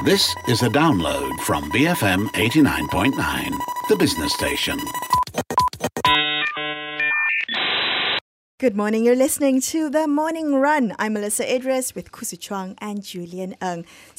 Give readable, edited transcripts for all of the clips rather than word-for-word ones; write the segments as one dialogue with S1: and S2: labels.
S1: This is a download from BFM 89.9, the business station.
S2: Good morning, you're listening to The Morning Run. I'm Melissa Idris with Kusu Chuang and Julian Ng.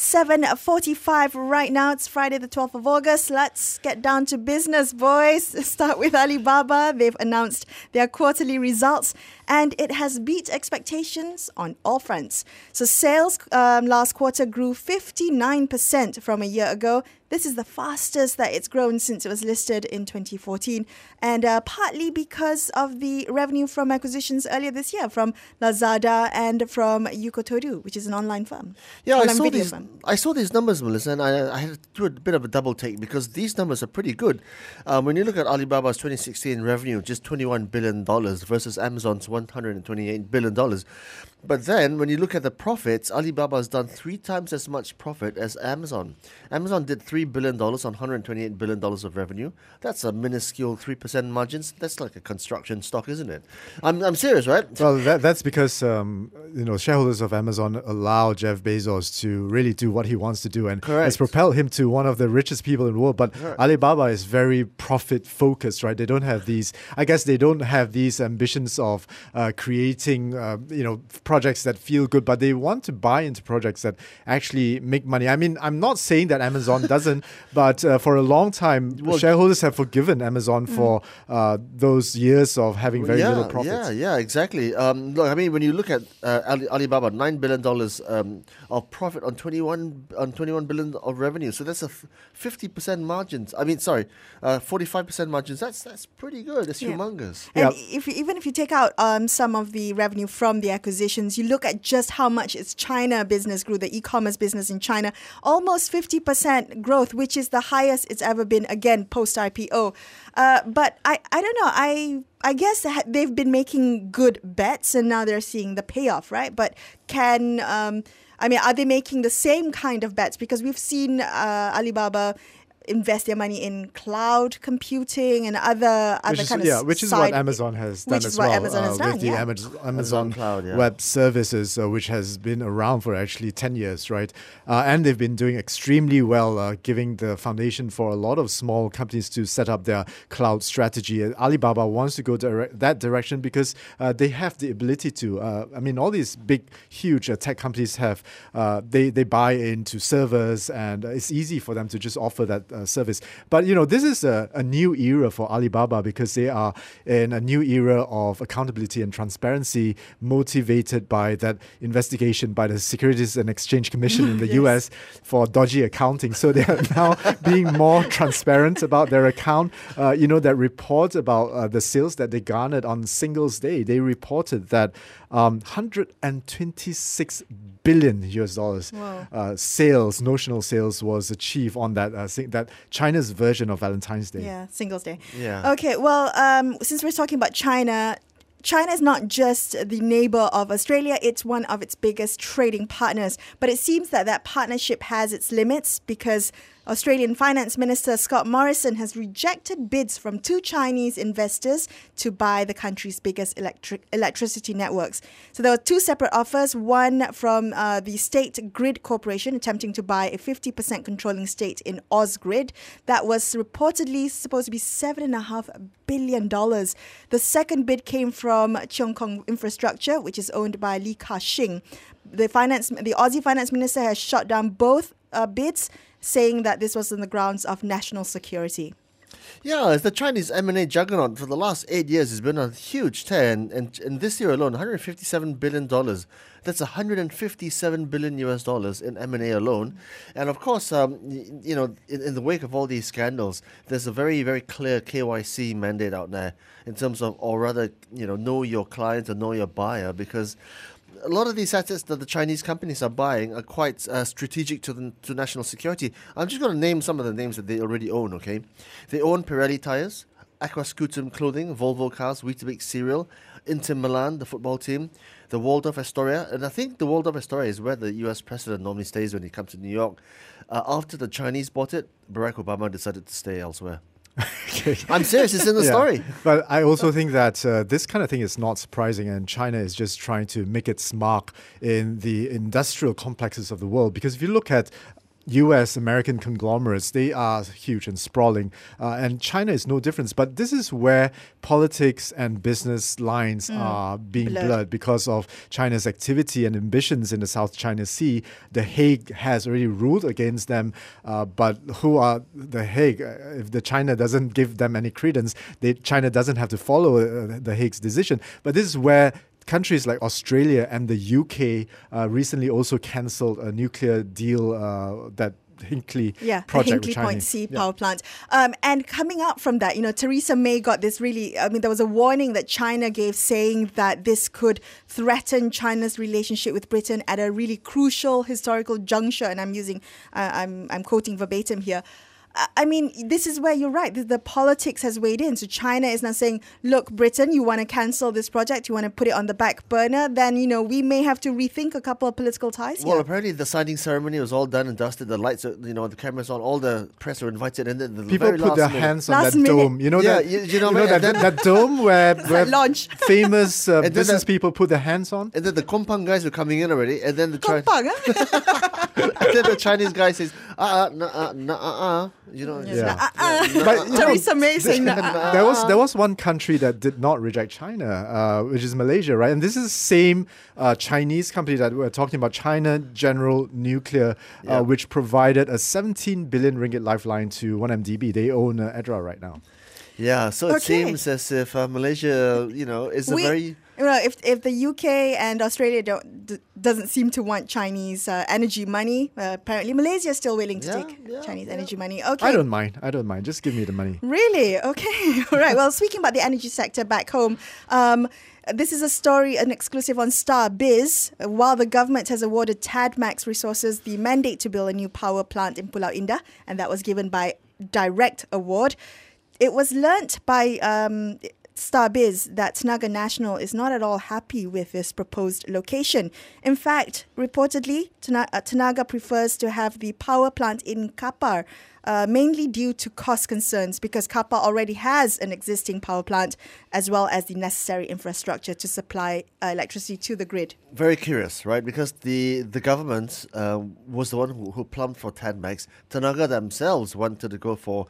S2: 7:45 right now, it's Friday the 12th of August. Let's get down to business, boys. Start with Alibaba. They've announced their quarterly results and it has beat expectations on all fronts. So sales last quarter grew 59% from a year ago. This is the fastest that it's grown since it was listed in 2014, and partly because of the revenue from acquisitions earlier this year from Lazada and from Yukotodu, which is an online firm.
S3: Yeah,
S2: Online
S3: I saw these numbers, Melissa, and I had to do a bit of a double take because these numbers are pretty good. When you look at Alibaba's 2016 revenue, just $21 billion versus Amazon's $128 billion. But then, when you look at the profits, Alibaba has done 3 times as much profit as Amazon. Amazon did $3 billion on $128 billion of revenue. That's a minuscule 3% margins. That's like a construction stock, isn't it? I'm serious, right?
S4: Well, that's because shareholders of Amazon allow Jeff Bezos to really do what he wants to do, and it's propelled him to one of the richest people in the world. But Alibaba is very profit focused, right? They don't have these. I guess they don't have these ambitions of creating, projects that feel good, but they want to buy into projects that actually make money. I mean, I'm not saying that Amazon doesn't, but for a long time, shareholders have forgiven Amazon for those years of having very little profits.
S3: Yeah, exactly. Look, I mean, when you look at Alibaba, $9 billion of profit on 21 billion of revenue, so that's a 50% margins. 45% margins. That's pretty good. It's humongous.
S2: And if you take out some of the revenue from the acquisitions, you look at just how much its China business grew, the e-commerce business in China, almost 50% growth, which is the highest it's ever been, again, post-IPO. But I don't know, I guess they've been making good bets and now they're seeing the payoff, right? But are they making the same kind of bets? Because we've seen Alibaba invest their money in cloud computing and other
S4: which is what Amazon has done as well. With the Amazon
S3: Cloud,
S4: Web Services, which has been around for actually 10 years, right? And they've been doing extremely well, giving the foundation for a lot of small companies to set up their cloud strategy. Alibaba wants to go that direction because they have the ability to. All these big, huge tech companies have, they buy into servers, and it's easy for them to just offer that service. But this is a new era for Alibaba because they are in a new era of accountability and transparency, motivated by that investigation by the Securities and Exchange Commission in the US for dodgy accounting. So they are now being more transparent about their account. That report about the sales that they garnered on Singles Day, they reported that $126 billion notional sales was achieved on that China's version of Valentine's Day.
S2: Yeah, Singles Day.
S3: Yeah.
S2: Okay, well, since we're talking about China is not just the neighbor of Australia, it's one of its biggest trading partners. But it seems that partnership has its limits because Australian Finance Minister Scott Morrison has rejected bids from 2 Chinese investors to buy the country's biggest electricity networks. So there were 2 separate offers, one from the State Grid Corporation attempting to buy a 50% controlling stake in Ausgrid. That was reportedly supposed to be $7.5 billion. The second bid came from Cheong Kong Infrastructure, which is owned by Li Ka-shing. The Aussie Finance Minister has shot down both bids, saying that this was on the grounds of national security.
S3: Yeah, it's the Chinese M&A juggernaut for the last 8 years has been a huge tear, and this year alone, $157 billion. That's $157 billion in M&A alone. And of course, in the wake of all these scandals, there's a very, very clear KYC mandate out there in terms of, or rather, know your client or know your buyer, because a lot of these assets that the Chinese companies are buying are quite strategic to national security. I'm just going to name some of the names that they already own, okay? They own Pirelli Tyres, Aquascutum Clothing, Volvo Cars, Weetabix Cereal, Inter Milan, the football team, the Waldorf Astoria. And I think the Waldorf Astoria is where the US president normally stays when he comes to New York. After the Chinese bought it, Barack Obama decided to stay elsewhere. Okay. I'm serious, it's in the story.
S4: But I also think that this kind of thing is not surprising, and China is just trying to make its mark in the industrial complexes of the world. Because if you look at US, American conglomerates, they are huge and sprawling, and China is no different. But this is where politics and business lines are being blurred because of China's activity and ambitions in the South China Sea. The Hague has already ruled against them, but who are the Hague? If the China doesn't give them any credence, China doesn't have to follow the Hague's decision. But this is where countries like Australia and the UK recently also cancelled a nuclear deal that Hinkley project
S2: the
S4: with
S2: Hinkley
S4: China.
S2: Point C power plant. And coming up from that, Theresa May got this there was a warning that China gave saying that this could threaten China's relationship with Britain at a really crucial historical juncture. And I'm quoting verbatim here. I mean, this is where you're right. The politics has weighed in. So China is now saying, look, Britain, you want to cancel this project, you want to put it on the back burner, then, we may have to rethink a couple of political ties here.
S3: Well, apparently the signing ceremony was all done and dusted. The lights, the cameras on, all the press were invited. And the
S4: people
S3: very
S4: put their
S3: minute,
S4: hands on
S2: Last
S4: that
S2: minute.
S4: dome. That dome where
S2: launch.
S4: famous business people put their hands on.
S3: And then the Kompang guys were coming in already. And then
S2: Kompang,
S3: and then the Chinese guy says,
S4: But
S2: Theresa May saying that.
S4: There was one country that did not reject China, which is Malaysia, right? And this is the same Chinese company that we're talking about, China General Nuclear, which provided a 17 billion ringgit lifeline to 1MDB. They own EDRA right now.
S3: Yeah, so it seems as if Malaysia, is a very...
S2: if the UK and Australia doesn't seem to want Chinese energy money, apparently Malaysia is still willing to take Chinese energy money. Okay,
S4: I don't mind. Just give me the money.
S2: Really? Okay. All right. Well, speaking about the energy sector back home, this is a story, an exclusive on Star Biz. While the government has awarded Tadmax Resources the mandate to build a new power plant in Pulau Indah, and that was given by direct award, it was learnt by Starbiz that Tenaga Nasional is not at all happy with this proposed location. In fact, reportedly, Tenaga prefers to have the power plant in Kapar, mainly due to cost concerns, because Kapar already has an existing power plant as well as the necessary infrastructure to supply electricity to the grid.
S3: Very curious, right? Because the government was the one who plumbed for Tadmax. Tenaga themselves wanted to go for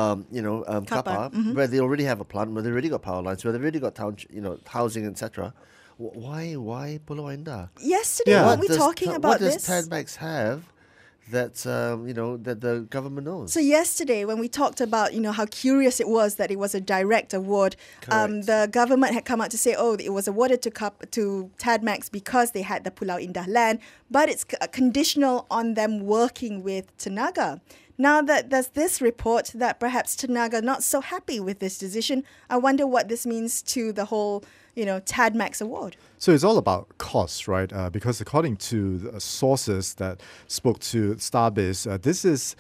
S3: Kapar, where they already have a plant, where they already got power lines, where they already got town, housing, etc. Why Pulau Indah?
S2: Yesterday, weren't we talking about this?
S3: What does Tadmax have that that the government knows?
S2: So yesterday, when we talked about how curious it was that it was a direct award, the government had come out to say, it was awarded to Tadmax because they had the Pulau Indah land, but it's conditional on them working with Tenaga. Now that there's this report that perhaps Tenaga not so happy with this decision, I wonder what this means to the whole Tadmax award.
S4: So it's all about cost, right? Because according to the sources that spoke to Starbiz, this is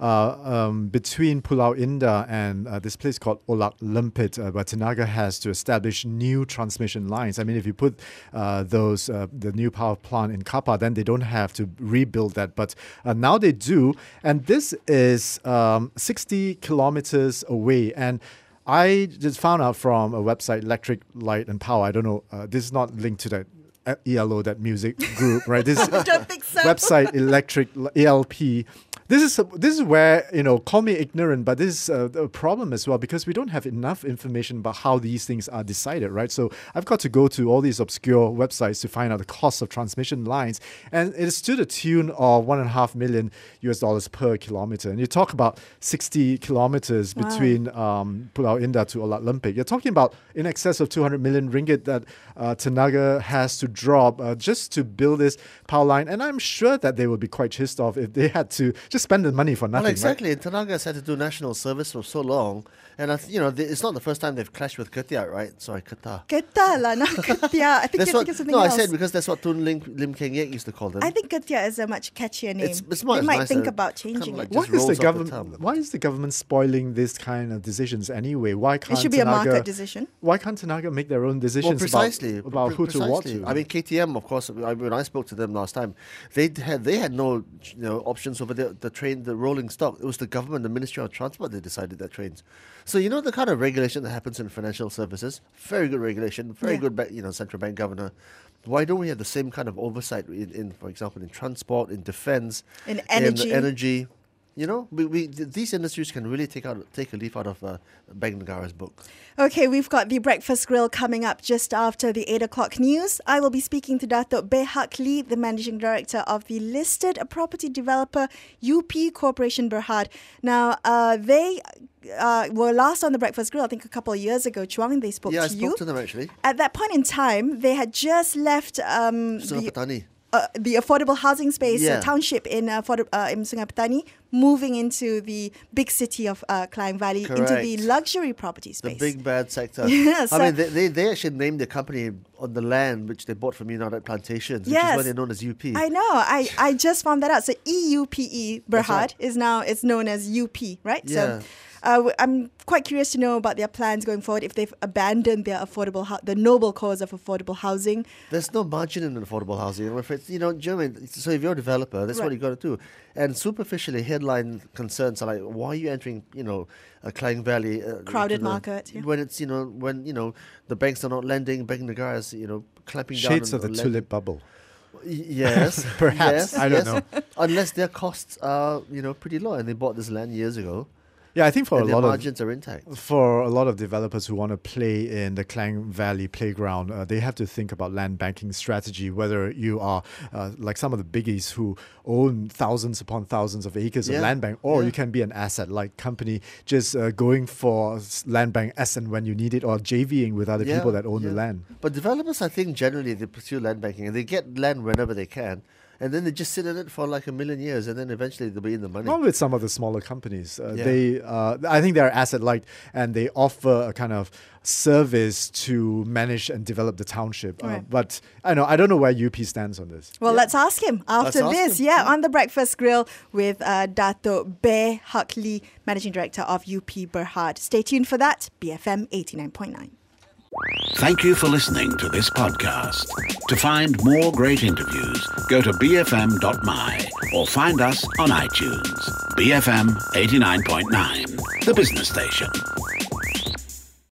S4: between Pulau Indah and this place called Olak Lempit, where Tenaga has to establish new transmission lines. I mean, if you put the new power plant in Kapar, then they don't have to rebuild that. But now they do. And this is 60 kilometers away. And I just found out from a website, Electric Light and Power. I don't know. This is not linked to that ELO, that music group, right? This
S2: I don't think so.
S4: Website, Electric ELP. This is where, call me ignorant, but this is a problem as well, because we don't have enough information about how these things are decided, right? So I've got to go to all these obscure websites to find out the cost of transmission lines, and it is to the tune of $1.5 million per kilometer. And you talk about 60 kilometers between Pulau Indah to Olak Lempit. You're talking about in excess of 200 million ringgit that Tenaga has to drop just to build this power line. And I'm sure that they would be quite pissed off if they had to just spend the money for nothing.
S3: Well, exactly.
S4: Right?
S3: And Tenaga has had to do national service for so long. And, it's not the first time they've clashed with Ketia, right? Sorry, Ketia.
S2: Ketia lah, not Ketia. I think
S3: that's
S2: Ketia is something else.
S3: I said because that's what Tun Lim Keng Yek used to call them.
S2: I think Ketia is a much catchier name.
S3: It's much
S2: they might
S3: nicer.
S2: think about changing
S3: Kind
S2: it.
S3: of like
S4: Why is the government spoiling this kind of decisions anyway? Why can't
S2: It should be a market decision.
S4: Why can't Tenaga make their own decisions about who to award to?
S3: I mean, KTM, of course, when I spoke to them last time, they had no options over the the rolling stock. It was the government, the Ministry of Transport, that decided that trains. So you know the kind of regulation that happens in financial services. Very good regulation. Very good, central bank governor. Why don't we have the same kind of oversight in for example, in transport, in defense,
S2: in energy?
S3: You know, these industries can really take a leaf out of Beng Negara's book.
S2: Okay, we've got the Breakfast Grill coming up just after the 8 o'clock news. I will be speaking to Datuk Beh Hak Lee, the Managing Director of the listed property developer UP Corporation Berhad. Now, they were last on the Breakfast Grill, I think a couple of years ago. Chuang, they spoke to you.
S3: Yeah, I spoke to them actually.
S2: At that point in time, they had just left
S3: Sungai Petani.
S2: The affordable housing space township in Sungai Petani, moving into the big city of Klang Valley, into the luxury property space.
S3: The big bad sector.
S2: Yes.
S3: I mean, they actually named the company on the land which they bought from United Plantations, which is why they're known as UP.
S2: I know. I just found that out. So EUPE Berhad is known as UP, right?
S3: Yeah.
S2: So I'm quite curious to know about their plans going forward, if they've abandoned their the noble cause of affordable housing.
S3: There's no margin in affordable housing. I'm afraid, German. So if you're a developer, that's what you got to do. And superficially, headline concerns are like, why are you entering, a Klang Valley
S2: crowded market?
S3: When it's when the banks are not lending, Beng Negara is clamping down.
S4: Shades of the tulip bubble.
S3: Yes,
S4: perhaps.
S3: Yes,
S4: I don't know.
S3: Unless their costs are pretty low, and they bought this land years ago.
S4: Yeah, I think for
S3: and
S4: a lot
S3: margins are intact.
S4: For a lot of developers who want to play in the Klang Valley playground, they have to think about land banking strategy. Whether you are like some of the biggies who own thousands upon thousands of acres of land bank, or you can be an asset-light company just going for land bank as and when you need it, or JVing with other people that own the land.
S3: But developers, I think, generally they pursue land banking and they get land whenever they can. And then they just sit in it for like 1,000,000 years, and then eventually they'll be in the money.
S4: Not with some of the smaller companies. I think they're asset-light, and they offer a kind of service to manage and develop the township.
S2: Right.
S4: But I don't know where UP stands on this.
S2: Well, let's ask him after this. On the Breakfast Grill with Datuk Beh Hak Lee, Managing Director of UP Berhad. Stay tuned for that. BFM 89.9.
S1: Thank you for listening to this podcast. To find more great interviews, go to bfm.my or find us on iTunes. BFM 89.9, the business station.